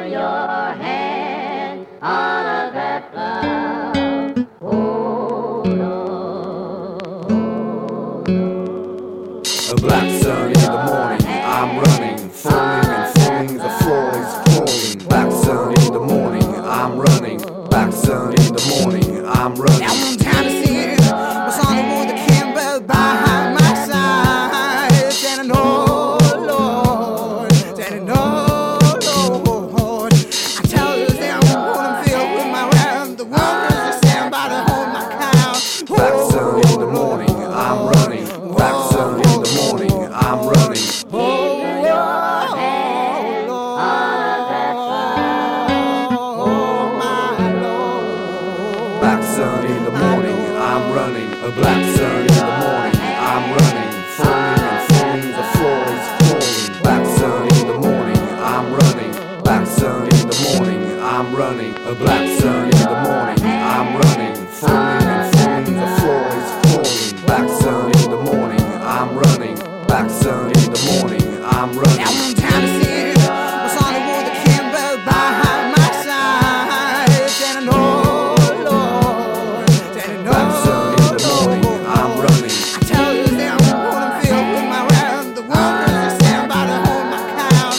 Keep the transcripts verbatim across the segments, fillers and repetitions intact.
your hand under that cloud. Hold on, hold on. A black sun in the morning, I'm running, falling and falling, the floor is falling. Black sun in the morning, I'm running. Black sun in the morning, I'm running. Now one time to see it was on the one that came by behind my side, standing oh Lord, standing oh Lord. I tell you that I'm gonna feel with my round the wonders that stand by to hold my cow. Black sun in the morning, I'm running. Black sun in the morning, I'm running. Keep your hand under that cloud. Oh, my Lord. Black sun in the morning, I'm running. A black sun in the morning, I'm running. Falling and falling, the floor is falling. Black sun in the morning, I'm running. Black sun in the morning, I'm running. A black sun in the morning, I'm running. Falling and falling, the floor is falling. Black sun in the morning, I'm running. Black sun in the morning, I'm running. Now one time to see it was on the one that came by behind my side, standing oh Lord, standing Black sun in the morning, I'm running. I tell you that I'm gonna feel with my round the wonders that stand by to hold my cow.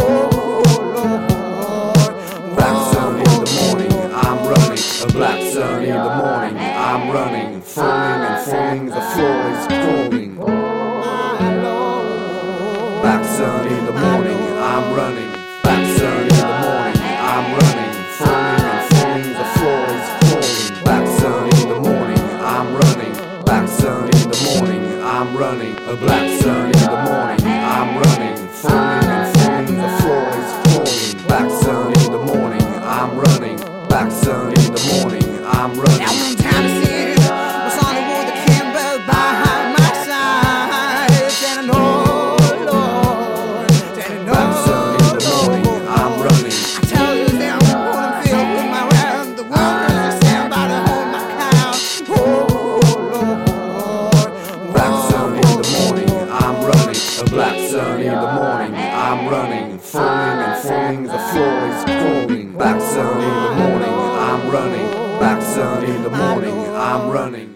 Oh Lord, Black sun in the morning, I'm running. A black sun in the morning, I'm running. Falling and falling, the floor is falling. my Lord. Black sun in the morning, I'm running. Black sun in the morning, I'm running. Falling and falling, the floor is falling. Black sun in the morning, I'm running. Black sun in the morning, I'm running. A black sun in the morning, I'm running. Falling and falling, the floor is falling. Black sun in the morning, I'm running. Black sun in the morning, I'm running. Now one time to see it was on the one that came by behind my side, standing oh Lord, standing Black sun in the morning, oh I'm Lord. running. I tell you that I'm gonna feel with my round the wonders that stand by to hold my cow. Oh Lord, Black sun in the morning, I'm running. A black sun in the morning, I'm running. Falling and falling, the floor is falling. Black sun in the morning, I'm running. Black sun in the morning, I'm running.